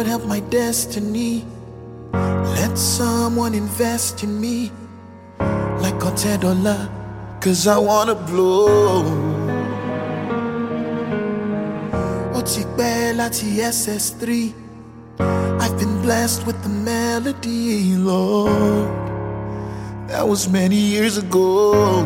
Lord, help my destiny. Let someone invest in me like $10, cause I wanna blow. Ó ti pẹ́ láti SS3. I've been blessed with the melody, Lord. That was many years ago.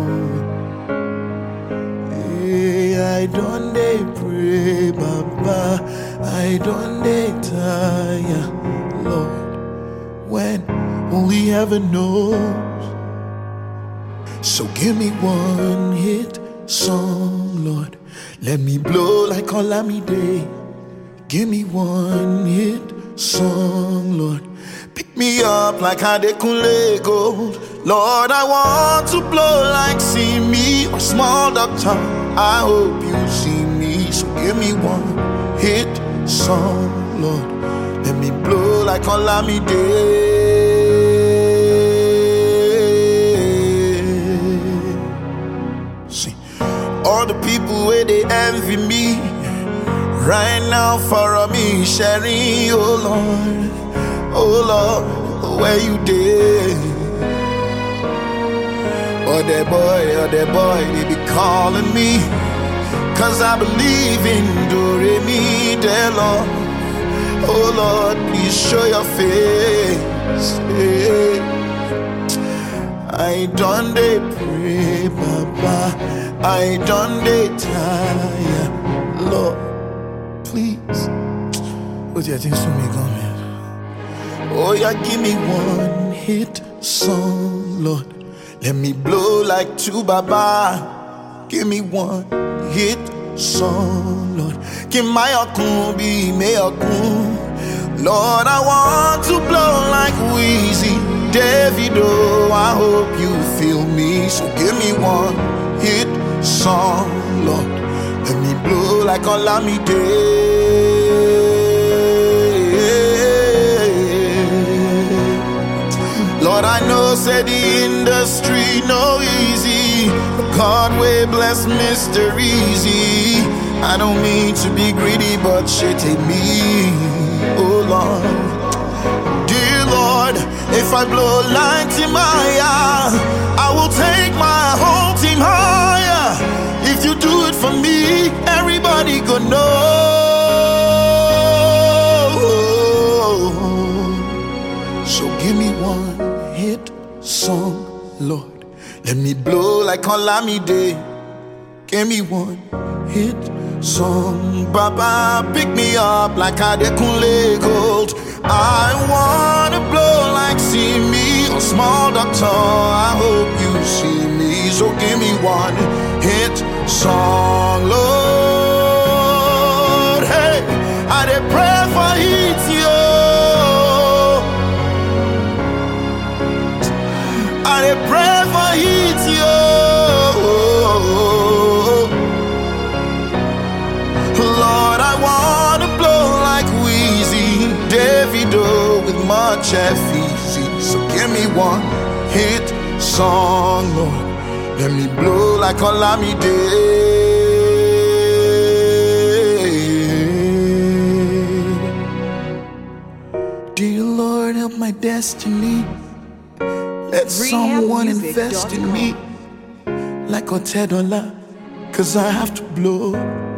Yeah, I don't dey pray, Baba. I don't dey tire, Lord. When only heaven knows. So give me one hit song, Lord. Let me blow like Olamide. Give me one hit song, Lord. Pick me up like Adekunle Gold. Lord, I want to blow like See Me or Small Doctor. I hope you see me. So give me one hit song, Lord. Let me blow like Olamide. See, all the people where they envy me right now for me sharing, oh Lord, where you did? Oh that boy, they be calling me, cause I believe in Do-Re-Mi, dear Lord. Oh Lord, please show your face. Hey. I done dey pray, Baba. I done dey tire, Lord. Please. Oh, yeah, things to me gone, man. Oh, yeah, give me one hit song, Lord. Let me blow like two, Baba. Give me one hit song, Lord. Give my akun be me akun. Lord, I want to blow like Weezy, Davido. I hope you feel me. So give me one hit song, Lord. Let me blow like Olamide. Lord, I know, say the industry no easy. God will bless Mr. Easy. I don't mean to be greedy, but shit take me. Oh Lord, dear Lord, if I blow like Timaya, I will take my whole team higher. If you do it for me, everybody gonna know. So give me one hit song, Lord. Let me blow like Olamide. Give me one hit song, Baba. Pick me up like Adekunle Gold. I wanna blow like See Me or Small Doctor. I hope you see me. So give me one hit song, Lord. Hey, I dey pray for it, yo. I dey pray for it, yo. Lord, I wanna blow like Weezy, Davido with much easy. So give me one hit song, Lord. Let me blow like Olamide. Dear Lord, help my destiny. Let someone invest in me like $10, cause I have to blow.